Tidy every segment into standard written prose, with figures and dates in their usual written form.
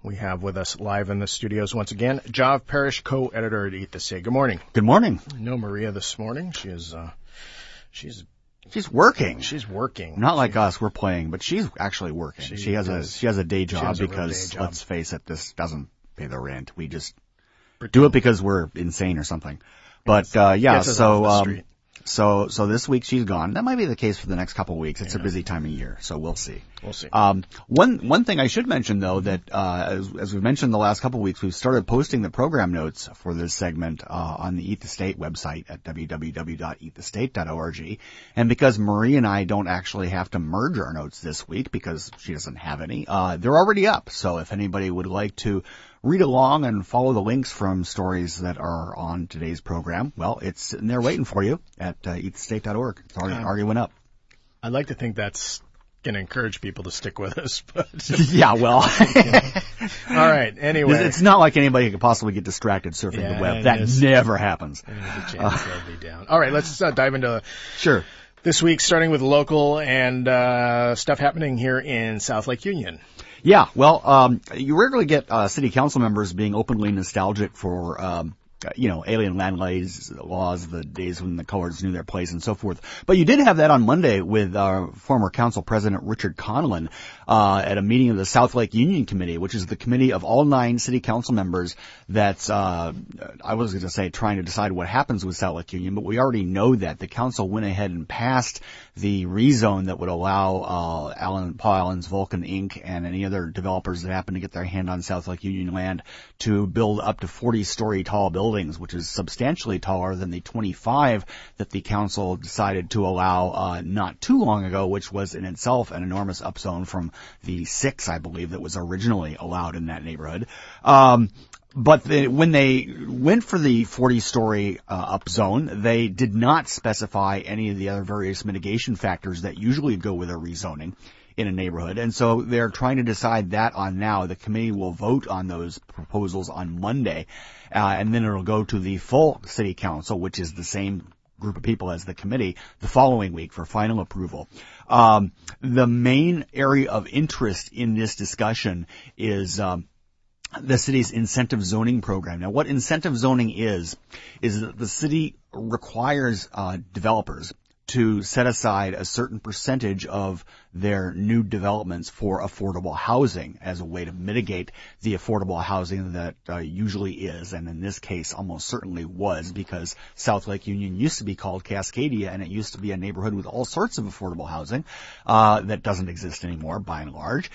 We have with us live in the studios once again, Jov Parrish, co-editor at Eat the State. Good morning. Good morning. No Maria this morning. She's working. She's working. Not like us, we're playing, but she's actually working. She has a day job because, let's face it, this doesn't pay the rent. We just do it because we're insane or something. But, So this week she's gone. That might be the case for the next couple of weeks. It's a busy time of year, so we'll see. We'll see. One thing I should mention, though, that as we've mentioned the last couple of weeks, we've started posting the program notes for this segment on the Eat the State website at www.eatthestate.org. And because Marie and I don't actually have to merge our notes this week because she doesn't have any, they're already up. So if anybody would like to read along and follow the links from stories that are on today's program, well, it's sitting there waiting for you at eatthestate.org. It's already went up. I'd like to think that's going to encourage people to stick with us, but yeah, well, all right. Anyway, it's not like anybody could possibly get distracted surfing the web. That never happens. There's a chance they'll be down. All right, let's dive into this week, starting with local and stuff happening here in South Lake Union. Yeah, well, you rarely get city council members being openly nostalgic for alien land laws, the days when the colors knew their place and so forth. But you did have that on Monday with former council president Richard Conlon at a meeting of the South Lake Union Committee, which is the committee of all 9 city council members that's, I was going to say, trying to decide what happens with South Lake Union, but we already know that the council went ahead and passed the rezone that would allow Paul Allen's Vulcan Inc. and any other developers that happen to get their hand on South Lake Union land to build up to 40-story tall buildings, which is substantially taller than the 25 that the council decided to allow not too long ago, which was in itself an enormous upzone from the 6, I believe, that was originally allowed in that neighborhood. But when they went for the 40-story upzone, they did not specify any of the other various mitigation factors that usually go with a rezoning in a neighborhood. And so they're trying to decide that on now. The committee will vote on those proposals on Monday, and then it'll go to the full city council, which is the same group of people as the committee, the following week for final approval. The main area of interest in this discussion is the city's incentive zoning program. Now, what incentive zoning is that the city requires developers to set aside a certain percentage of their new developments for affordable housing as a way to mitigate the affordable housing that usually is, and in this case almost certainly was, because South Lake Union used to be called Cascadia, and it used to be a neighborhood with all sorts of affordable housing that doesn't exist anymore by and large.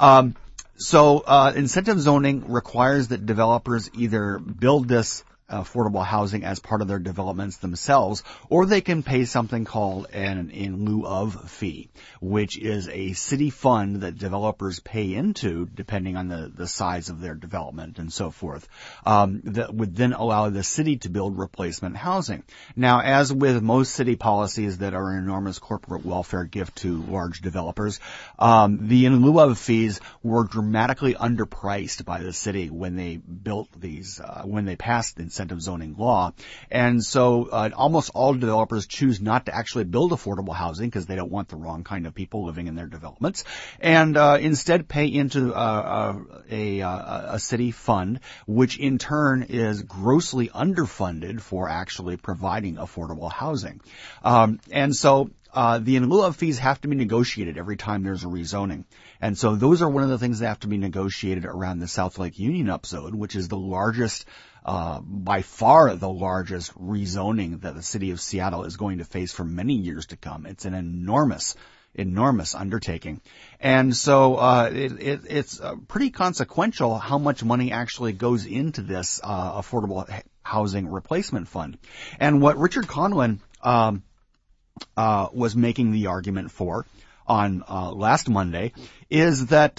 So incentive zoning requires that developers either build this affordable housing as part of their developments themselves, or they can pay something called an in lieu of fee, which is a city fund that developers pay into depending on the size of their development and so forth, that would then allow the city to build replacement housing. Now, as with most city policies that are an enormous corporate welfare gift to large developers, the in lieu of fees were dramatically underpriced by the city when they built these, when they passed the incentive zoning law. And so almost all developers choose not to actually build affordable housing because they don't want the wrong kind of people living in their developments, and instead pay into a city fund, which in turn is grossly underfunded for actually providing affordable housing. And so the in lieu of fees have to be negotiated every time there's a rezoning. And so those are one of the things that have to be negotiated around the South Lake Union upzone, which is the largest, by far the largest rezoning that the city of Seattle is going to face for many years to come. It's an enormous undertaking. And so it's pretty consequential how much money actually goes into this affordable housing replacement fund. And what Richard Conlon was making the argument for on last Monday is that,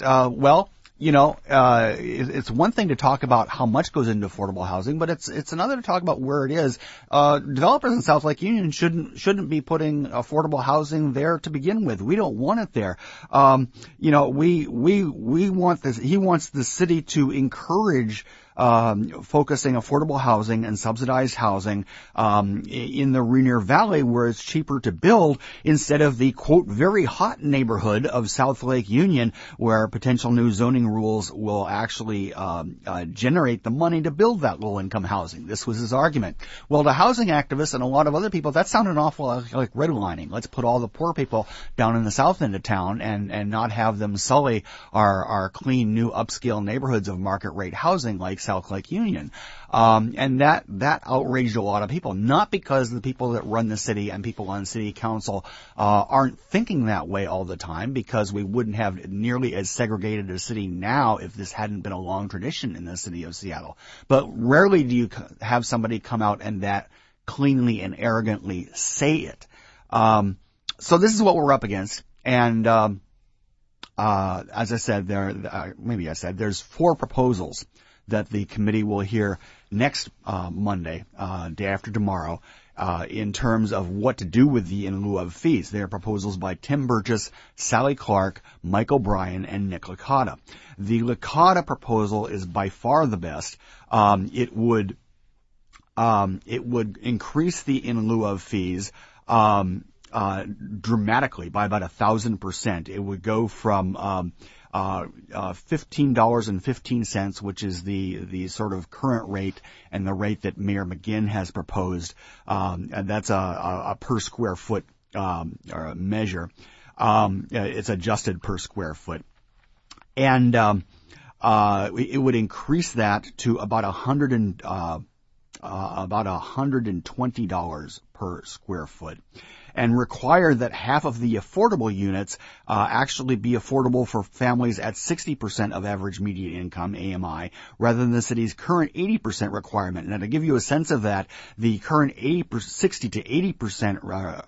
it's one thing to talk about how much goes into affordable housing, but it's another to talk about where it is. Developers in South Lake Union shouldn't be putting affordable housing there to begin with. We don't want it there. We want this. He wants the city to encourage focusing affordable housing and subsidized housing in the Rainier Valley, where it's cheaper to build, instead of the, quote, very hot neighborhood of South Lake Union, where potential new zoning housing rules will actually generate the money to build that low-income housing. This was his argument. Well, to housing activists and a lot of other people, that sounded an awful like redlining. Let's put all the poor people down in the south end of town and not have them sully our clean, new, upscale neighborhoods of market-rate housing like South Lake Union. And that outraged a lot of people, not because the people that run the city and people on city council aren't thinking that way all the time, because we wouldn't have nearly as segregated a city now if this hadn't been a long tradition in the city of Seattle. But rarely do you have somebody come out and that cleanly and arrogantly say it. So this is what we're up against. And as I said, there's 4 proposals that the committee will hear next Monday, day after tomorrow, in terms of what to do with the in lieu of fees. They are proposals by Tim Burgess, Sally Clark, Mike O'Brien, and Nick Licata. The Licata proposal is by far the best. It would increase the in lieu of fees dramatically by about 1,000%. It would go from $15.15, which is the sort of current rate and the rate that Mayor McGinn has proposed. And that's a per square foot measure. It's adjusted per square foot. And it would increase that to about $120 per square foot, and require that half of the affordable units actually be affordable for families at 60% of average median income, AMI, rather than the city's current 80% requirement. Now, to give you a sense of that, the current 60 to 80%,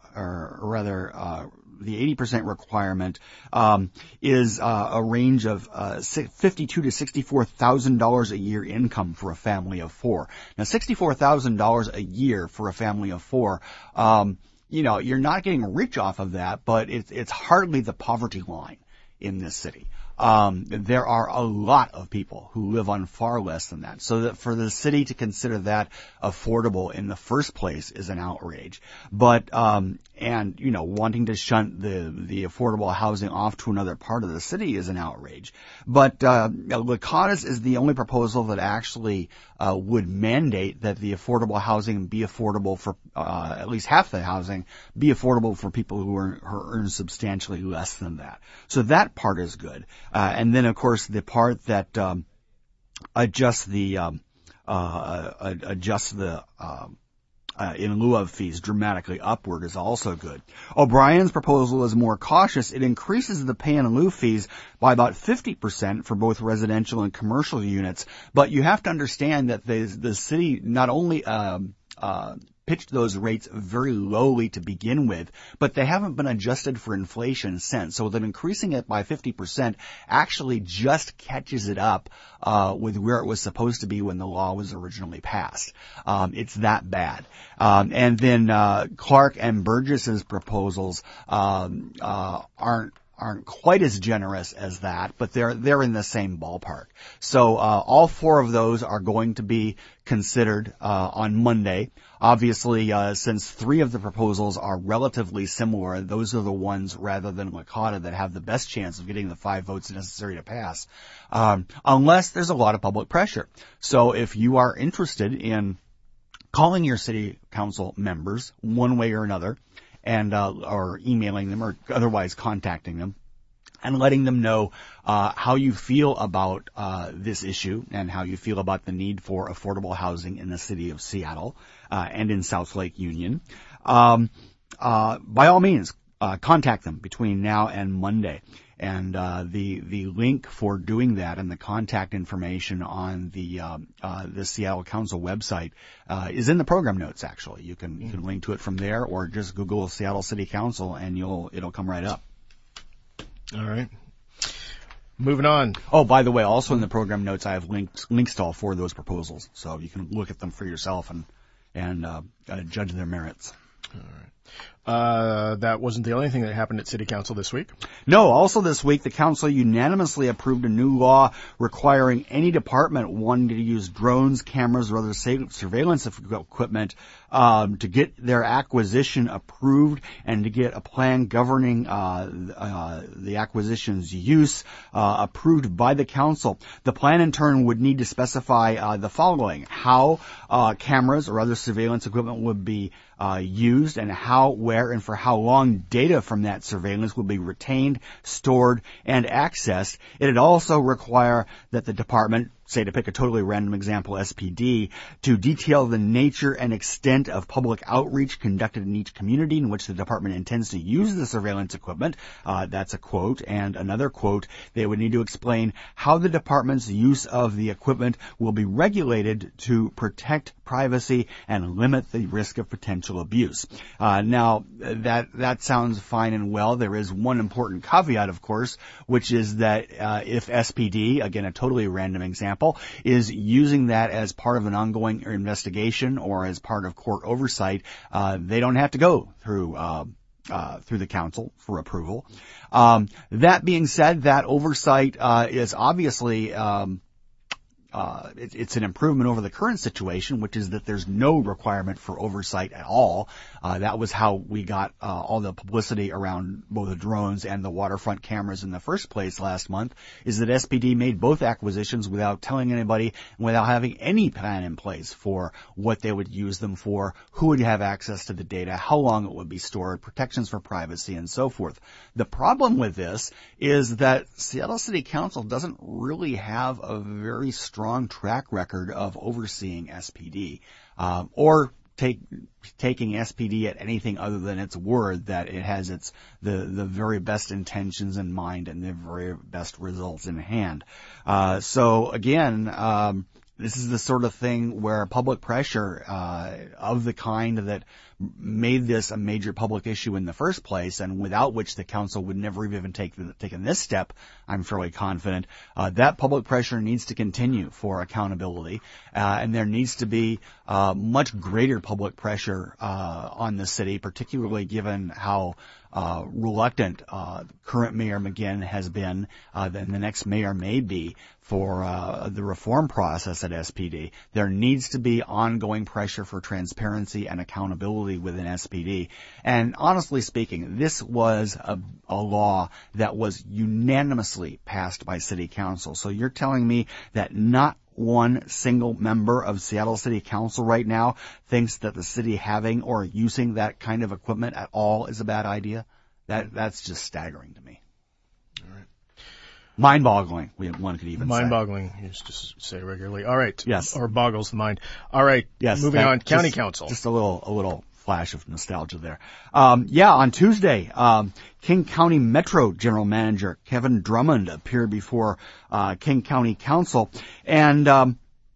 the 80% requirement is a range of $52,000 to $64,000 a year income for a family of 4. Now, $64,000 a year for a family of 4. You're not getting rich off of that, but it's hardly the poverty line in this city. There are a lot of people who live on far less than that. So that for the city to consider that affordable in the first place is an outrage. But, wanting to shunt the affordable housing off to another part of the city is an outrage. But, Licata's is the only proposal that actually, would mandate that the affordable housing be affordable for, at least half the housing be affordable for people who earn substantially less than that. So that part is good. And then, of course, the part that adjusts the in lieu of fees dramatically upward is also good. O'Brien's proposal is more cautious. It increases the pay in lieu fees by about 50% for both residential and commercial units. But you have to understand that the city not only pitched those rates very lowly to begin with, but they haven't been adjusted for inflation since. So that increasing it by 50% actually just catches it up with where it was supposed to be when the law was originally passed. It's that bad. And then Clark and Burgess's proposals aren't quite as generous as that, but they're in the same ballpark. So all 4 of those are going to be considered on Monday. Obviously, since 3 of the proposals are relatively similar, those are the ones, rather than Licata, that have the best chance of getting the 5 votes necessary to pass, unless there's a lot of public pressure. So if you are interested in calling your city council members one way or another, and or emailing them or otherwise contacting them and letting them know how you feel about this issue and how you feel about the need for affordable housing in the city of Seattle and in South Lake Union, by all means, contact them between now and Monday. And the link for doing that and the contact information on the Seattle Council website is in the program notes. Actually, you can link to it from there, or just Google Seattle City Council and it'll come right up. All right. Moving on. Oh, by the way, also in the program notes, I have links to all 4 of those proposals, so you can look at them for yourself and judge their merits. All right. That wasn't the only thing that happened at City Council this week. No, also this week, the Council unanimously approved a new law requiring any department wanting to use drones, cameras, or other surveillance equipment to get their acquisition approved and to get a plan governing the acquisition's use approved by the Council. The plan, in turn, would need to specify the following: how cameras or other surveillance equipment would be used, and how, where, and for how long data from that surveillance will be retained, stored, and accessed. It'd also require that the department, say to pick a totally random example, SPD, to detail the nature and extent of public outreach conducted in each community in which the department intends to use the surveillance equipment. That's a quote. And another quote, they would need to explain how the department's use of the equipment will be regulated to protect privacy and limit the risk of potential abuse. Now, that sounds fine and well. There is one important caveat, of course, which is that if SPD, again, a totally random example, is using that as part of an ongoing investigation or as part of court oversight, they don't have to go through the Council for approval. That being said, that oversight is obviously it's an improvement over the current situation, which is that there's no requirement for oversight at all. That was how we got all the publicity around both the drones and the waterfront cameras in the first place last month, is that SPD made both acquisitions without telling anybody, without having any plan in place for what they would use them for, who would have access to the data, how long it would be stored, protections for privacy, and so forth. The problem with this is that Seattle City Council doesn't really have a very strong track record of overseeing SPD, or taking SPD at anything other than its word that it has the very best intentions in mind and the very best results in hand. So again, this is the sort of thing where public pressure of the kind that made this a major public issue in the first place, and without which the Council would never have even taken this step, I'm fairly confident, that public pressure needs to continue for accountability, and there needs to be much greater public pressure on the city, particularly given how reluctant current Mayor McGinn has been, than the next mayor may be for the reform process at SPD. There needs to be ongoing pressure for transparency and accountability within SPD. And honestly speaking, this was a law that was unanimously passed by City Council. So you're telling me that not one single member of Seattle City Council right now thinks that the city having or using that kind of equipment at all is a bad idea? That's just staggering to me. All right. Mind-boggling, one could even say. Mind-boggling, you used to say regularly. All right. Yes. Or boggles the mind. All right. Yes. Moving on. County Council. Just a little flash of nostalgia there. On Tuesday, King County Metro General Manager Kevin Drummond appeared before King County Council and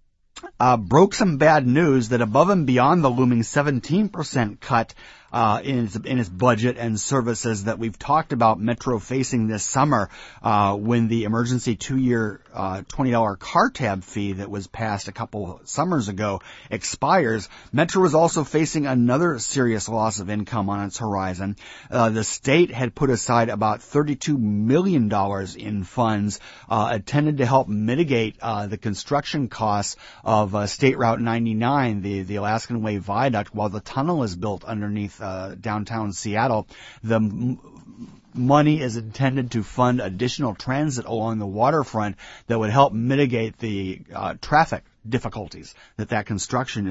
broke some bad news that above and beyond the looming 17% cut in his budget and services that we've talked about Metro facing this summer, when the emergency 2-year $20 car tab fee that was passed a couple summers ago expires, Metro is also facing another serious loss of income on its horizon. The state had put aside about $32 million in funds intended to help mitigate the construction costs of State Route 99, the Alaskan Way Viaduct, while the tunnel is built underneath downtown Seattle. The money is intended to fund additional transit along the waterfront that would help mitigate the traffic difficulties that construction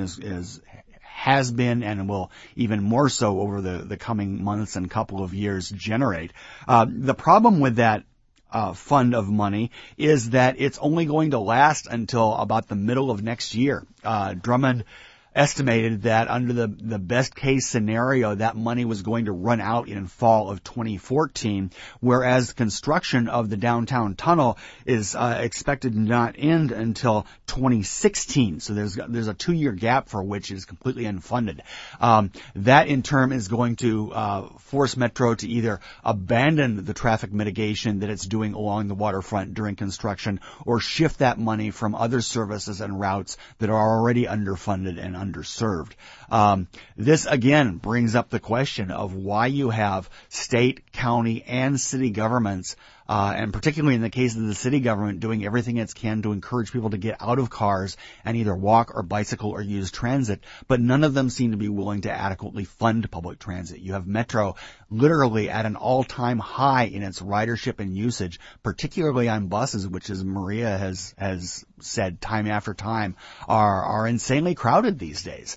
has been and will even more so over the coming months and couple of years generate. The problem with that fund of money is that it's only going to last until about the middle of next year. Drummond estimated that under the best case scenario, that money was going to run out in fall of 2014, whereas construction of the downtown tunnel is expected to not end until 2016. So there's a 2-year gap for which it is completely unfunded. That in turn is going to force Metro to either abandon the traffic mitigation that it's doing along the waterfront during construction, or shift that money from other services and routes that are already underfunded and underserved. This again brings up the question of why you have state, county, and city governments, and particularly in the case of the city government, doing everything it can to encourage people to get out of cars and either walk or bicycle or use transit, but none of them seem to be willing to adequately fund public transit. You have Metro literally at an all-time high in its ridership and usage, particularly on buses, which, as Maria has said time after time, are insanely crowded these days.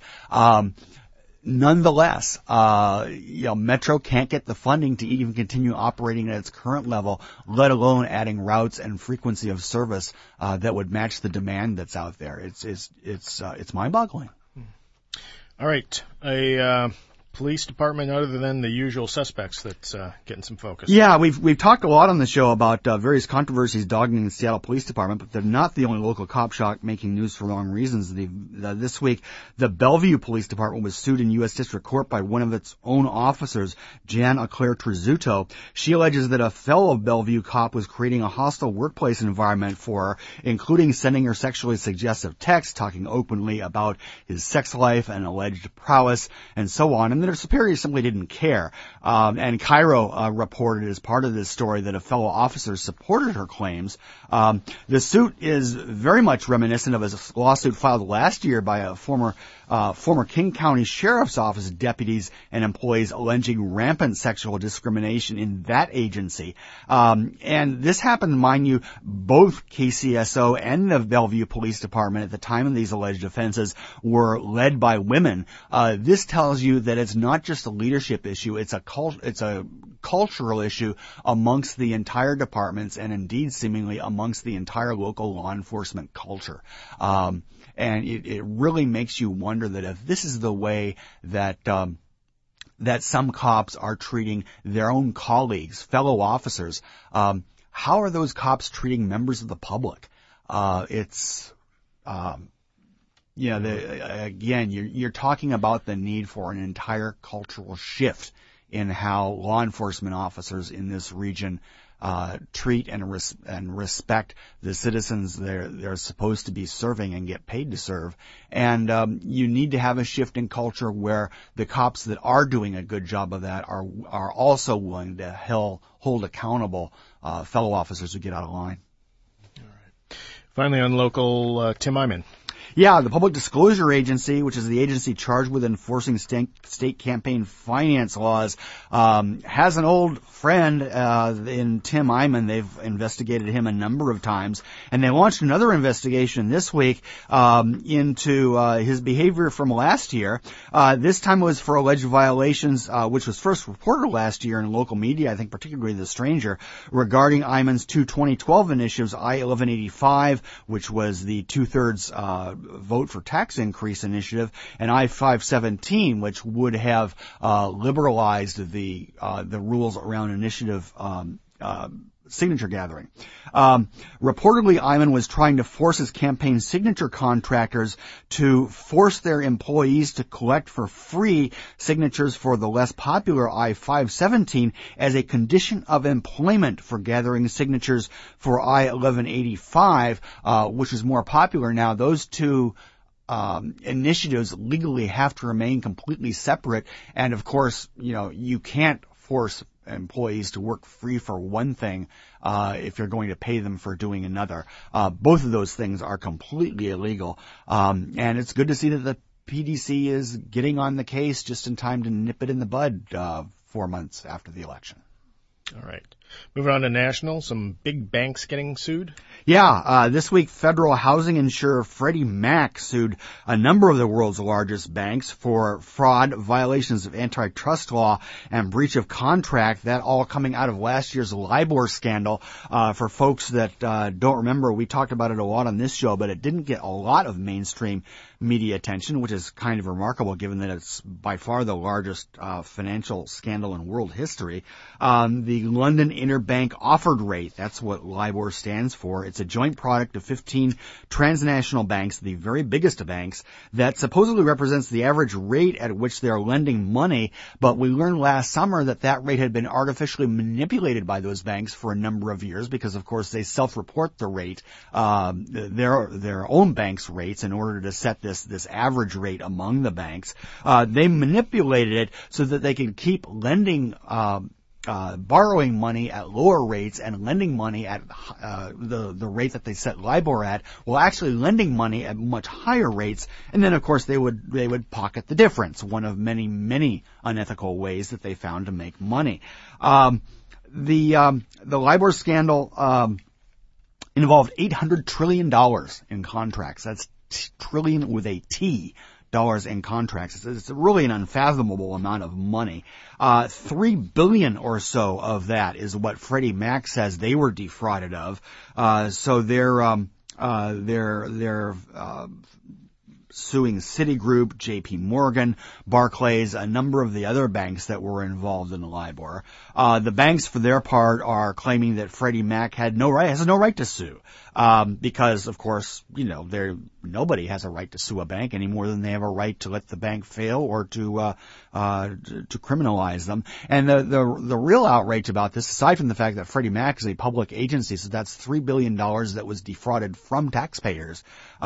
Nonetheless, Metro can't get the funding to even continue operating at its current level, let alone adding routes and frequency of service that would match the demand that's out there. It's mind-boggling. All right, a police department other than the usual suspects that's getting some focus. Yeah, we've talked a lot on the show about various controversies dogging the Seattle Police Department, but they're not the only local cop shop making news for wrong reasons. This week, the Bellevue Police Department was sued in U.S. District Court by one of its own officers, Jan Eclair Trizuto. She alleges that a fellow Bellevue cop was creating a hostile workplace environment for her, including sending her sexually suggestive texts, talking openly about his sex life and alleged prowess, and so on. And their superiors simply didn't care. And Cairo reported as part of this story that a fellow officer supported her claims. The suit is very much reminiscent of a lawsuit filed last year by a former King County Sheriff's Office deputies and employees alleging rampant sexual discrimination in that agency. And this happened, mind you, both KCSO and the Bellevue Police Department at the time of these alleged offenses were led by women. This tells you that it's not just a leadership issue, it's a cultural issue amongst the entire departments and indeed seemingly amongst the entire local law enforcement culture. And it really makes you wonder that if this is the way that some cops are treating their own colleagues, fellow officers, how are those cops treating members of the public? Again, you're talking about the need for an entire cultural shift in how law enforcement officers in this region treat and respect the citizens they're supposed to be serving and get paid to serve. And you need to have a shift in culture where the cops that are doing a good job of that are also willing to hold accountable fellow officers who get out of line. All right. Finally, on local, Tim Eyman. Yeah, the Public Disclosure Agency, which is the agency charged with enforcing state campaign finance laws, has an old friend in Tim Eyman. They've investigated him a number of times, and they launched another investigation this week into his behavior from last year. This time it was for alleged violations, which was first reported last year in local media, I think particularly The Stranger, regarding Eyman's two 2012 initiatives, I-1185, which was the two-thirds vote for tax increase initiative, and I-517, which would have liberalized the rules around initiative signature gathering. Reportedly, Eyman was trying to force his campaign signature contractors to force their employees to collect for free signatures for the less popular I-517 as a condition of employment for gathering signatures for I-1185, which is more popular now. Those two initiatives legally have to remain completely separate, and of course, you can't force employees to work free for one thing if you're going to pay them for doing another. Both of those things are completely illegal, and it's good to see that the PDC is getting on the case just in time to nip it in the bud 4 months after the election. All right. Moving on to national, some big banks getting sued. Yeah, this week federal housing insurer Freddie Mac sued a number of the world's largest banks for fraud, violations of antitrust law, and breach of contract. That all coming out of last year's LIBOR scandal. For folks that don't remember, we talked about it a lot on this show, but it didn't get a lot of mainstream media attention, which is kind of remarkable given that it's by far the largest financial scandal in world history. The London interbank offered rate. That's what LIBOR stands for. It's a joint product of 15 transnational banks, the very biggest of banks, that supposedly represents the average rate at which they are lending money. But we learned last summer that rate had been artificially manipulated by those banks for a number of years because, of course, they self-report the rate, their own bank's rates in order to set this average rate among the banks. They manipulated it so that they could keep lending borrowing money at lower rates and lending money at the rate that they set LIBOR at, while actually lending money at much higher rates. And then, of course, they would pocket the difference, one of many, many unethical ways that they found to make money. The LIBOR scandal involved $800 trillion in contracts. That's trillion with a T. Dollars in contracts. It's really an unfathomable amount of money. $3 billion or so of that is what Freddie Mac says they were defrauded of. So they're suing Citigroup, JP Morgan, Barclays, a number of the other banks that were involved in the LIBOR. The banks, for their part, are claiming that Freddie Mac has no right to sue. Because, of course, nobody has a right to sue a bank any more than they have a right to let the bank fail or to criminalize them. And the real outrage about this, aside from the fact that Freddie Mac is a public agency, so that's $3 billion that was defrauded from taxpayers.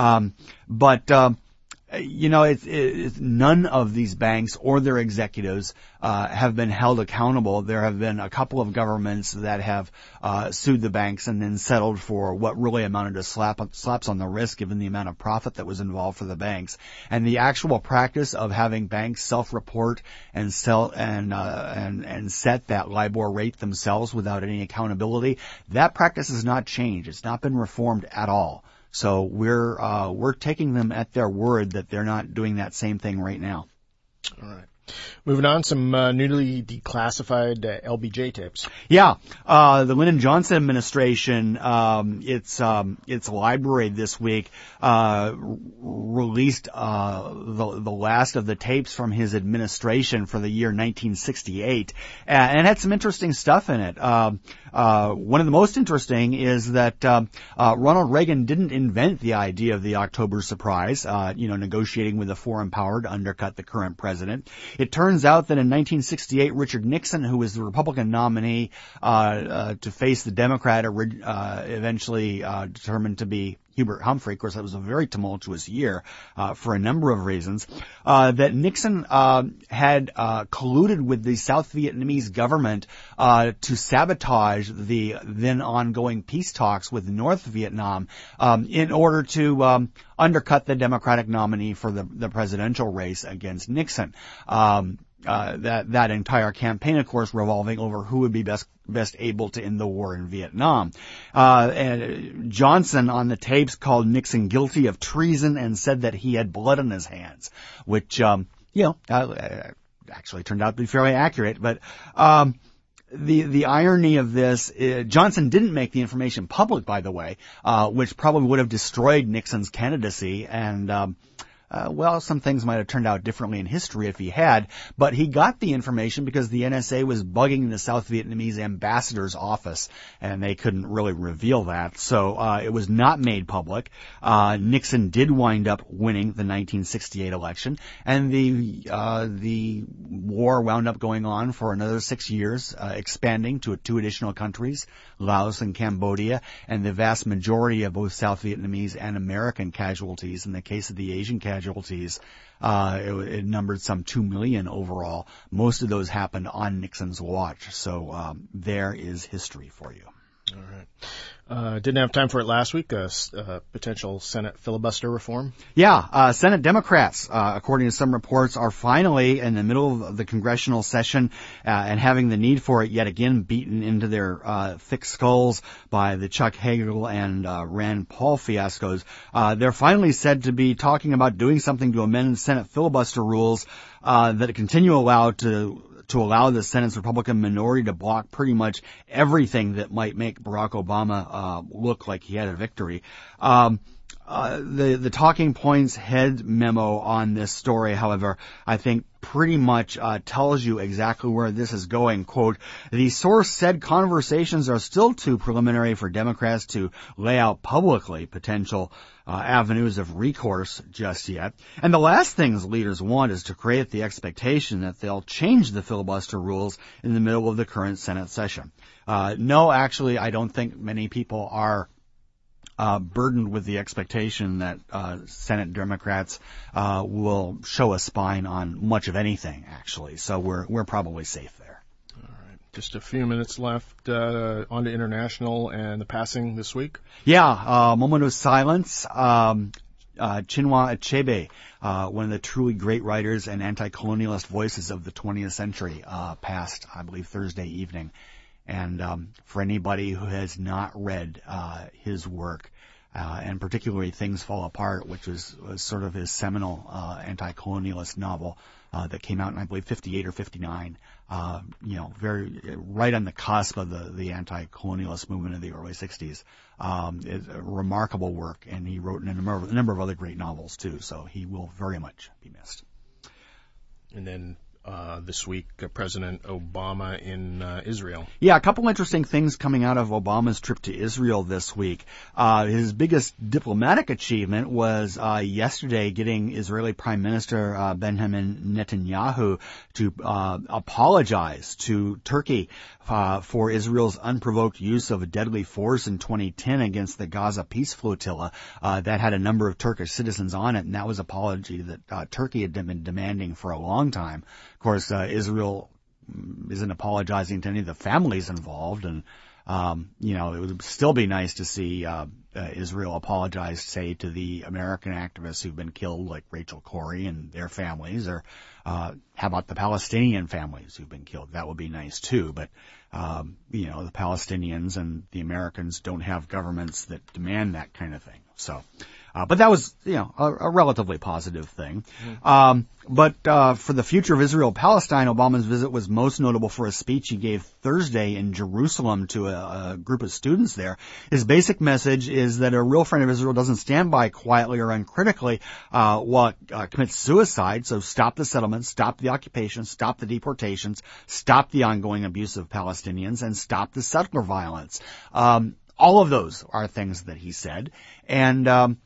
It's none of these banks or their executives have been held accountable. There have been a couple of governments that have sued the banks and then settled for what really amounted to slaps on the wrist, given the amount of profit that was involved for the banks. And the actual practice of having banks self-report and sell and set that LIBOR rate themselves without any accountability, that practice has not changed. It's not been reformed at all. So we're taking them at their word that they're not doing that same thing right now. All right. Moving on, some newly declassified LBJ tapes. Yeah, the Lyndon Johnson administration, its library this week released the last of the tapes from his administration for the year 1968, and it had some interesting stuff in it. One of the most interesting is that Ronald Reagan didn't invent the idea of the October surprise, negotiating with a foreign power to undercut the current president. It turns out that in 1968, Richard Nixon, who was the Republican nominee to face the Democrat, eventually determined to be Hubert Humphrey. Of course, that was a very tumultuous year for a number of reasons. That Nixon had colluded with the South Vietnamese government to sabotage the then ongoing peace talks with North Vietnam in order to undercut the Democratic nominee for the presidential race against Nixon. That entire campaign, of course, revolving over who would be best able to end the war in Vietnam. And Johnson on the tapes called Nixon guilty of treason and said that he had blood on his hands, which, actually turned out to be fairly accurate. But, the irony of this, Johnson didn't make the information public, by the way, which probably would have destroyed Nixon's candidacy, and some things might have turned out differently in history if he had, but he got the information because the NSA was bugging the South Vietnamese ambassador's office, and they couldn't really reveal that. So it was not made public. Nixon did wind up winning the 1968 election, and the war wound up going on for another 6 years, expanding to 2 additional countries, Laos and Cambodia, and the vast majority of both South Vietnamese and American casualties. In the case of the Asian casualties, it numbered some 2 million overall. Most of those happened on Nixon's watch. So there is history for you. All right. Didn't have time for it last week, potential Senate filibuster reform. Yeah, Senate Democrats, according to some reports, are finally in the middle of the congressional session and having the need for it yet again beaten into their thick skulls by the Chuck Hagel and Rand Paul fiascos. They're finally said to be talking about doing something to amend Senate filibuster rules that continue to allow the Senate's Republican minority to block pretty much everything that might make Barack Obama look like he had a victory. The Talking Points head memo on this story, however, I think pretty much tells you exactly where this is going. Quote, the source said conversations are still too preliminary for Democrats to lay out publicly potential avenues of recourse just yet. And the last things leaders want is to create the expectation that they'll change the filibuster rules in the middle of the current Senate session. No, actually, I don't think many people are burdened with the expectation that Senate Democrats will show a spine on much of anything, actually. So we're probably safe there. All right. Just a few minutes left on to international and the passing this week. Yeah, moment of silence. Chinua Achebe, one of the truly great writers and anti-colonialist voices of the 20th century, passed, I believe, Thursday evening. And for anybody who has not read his work, and particularly Things Fall Apart, which was sort of his seminal anti-colonialist novel that came out in, I believe, 58 or 59, very right on the cusp of the anti-colonialist movement of the early 60s. It's a remarkable work, and he wrote a number of other great novels, too, so he will very much be missed. And then this week, President Obama in Israel. Yeah, a couple interesting things coming out of Obama's trip to Israel this week. His biggest diplomatic achievement was yesterday getting Israeli Prime Minister Benjamin Netanyahu to apologize to Turkey for Israel's unprovoked use of a deadly force in 2010 against the Gaza peace flotilla that had a number of Turkish citizens on it, and that was an apology that Turkey had been demanding for a long time. Of course, Israel isn't apologizing to any of the families involved, and it would still be nice to see Israel apologize, say, to the American activists who've been killed, like Rachel Corrie and their families, or how about the Palestinian families who've been killed? That would be nice too, but the Palestinians and the Americans don't have governments that demand that kind of thing. So, but that was, a relatively positive thing. But for the future of Israel-Palestine, Obama's visit was most notable for a speech he gave Thursday in Jerusalem to a group of students there. His basic message is that a real friend of Israel doesn't stand by quietly or uncritically while it commits suicide. So stop the settlements, stop the occupation, stop the deportations, stop the ongoing abuse of Palestinians, and stop the settler violence. All of those are things that he said, and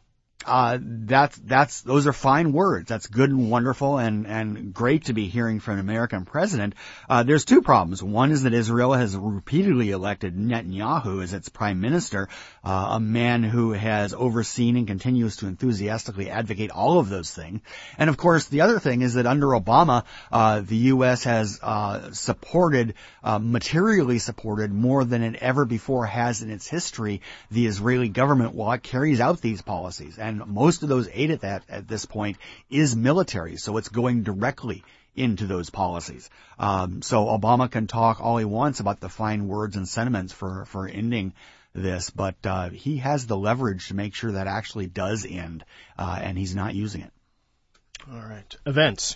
those are fine words. That's good and wonderful and great to be hearing from an American president. There's two problems. One is that Israel has repeatedly elected Netanyahu as its prime minister, a man who has overseen and continues to enthusiastically advocate all of those things. And of course, the other thing is that under Obama, the U.S. has materially supported more than it ever before has in its history the Israeli government while it carries out these policies. And most of those aid at this point is military, so it's going directly into those policies. So Obama can talk all he wants about the fine words and sentiments for ending this, but he has the leverage to make sure that actually does end, and he's not using it. All right. Events.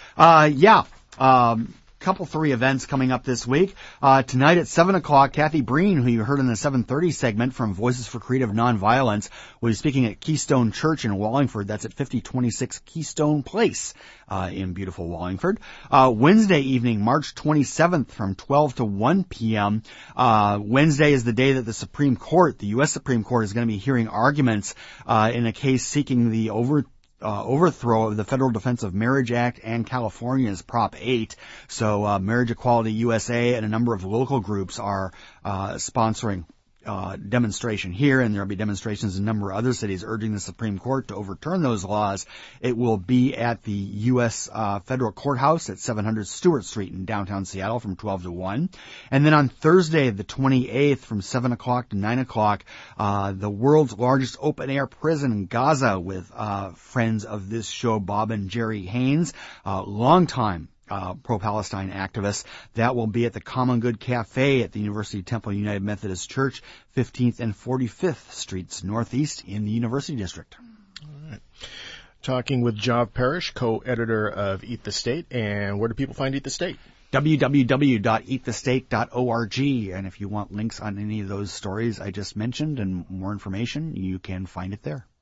Three events coming up this week. Tonight at 7 o'clock, Kathy Breen, who you heard in the 7:30 segment from Voices for Creative Nonviolence, will be speaking at Keystone Church in Wallingford. That's at 5026 Keystone Place in beautiful Wallingford. Wednesday evening, March 27th from 12 to 1 p.m. Wednesday is the day that the Supreme Court, the U.S. Supreme Court, is going to be hearing arguments in a case seeking the overthrow of the Federal Defense of Marriage Act and California's Prop 8. So Marriage Equality USA and a number of local groups are sponsoring demonstration here, and there will be demonstrations in a number of other cities urging the Supreme Court to overturn those laws. It will be at the U.S. Federal Courthouse at 700 Stewart Street in downtown Seattle from 12 to 1. And then on Thursday, the 28th, from 7 o'clock to 9 o'clock, the world's largest open-air prison in Gaza with friends of this show, Bob and Jerry Haynes, longtime pro-Palestine activists. That will be at the Common Good Cafe at the University Temple United Methodist Church, 15th and 45th Streets Northeast in the University District. All right. Talking with Job Parrish, co-editor of Eat the State. And where do people find Eat the State? www.eatthestate.org. And if you want links on any of those stories I just mentioned and more information, you can find it there.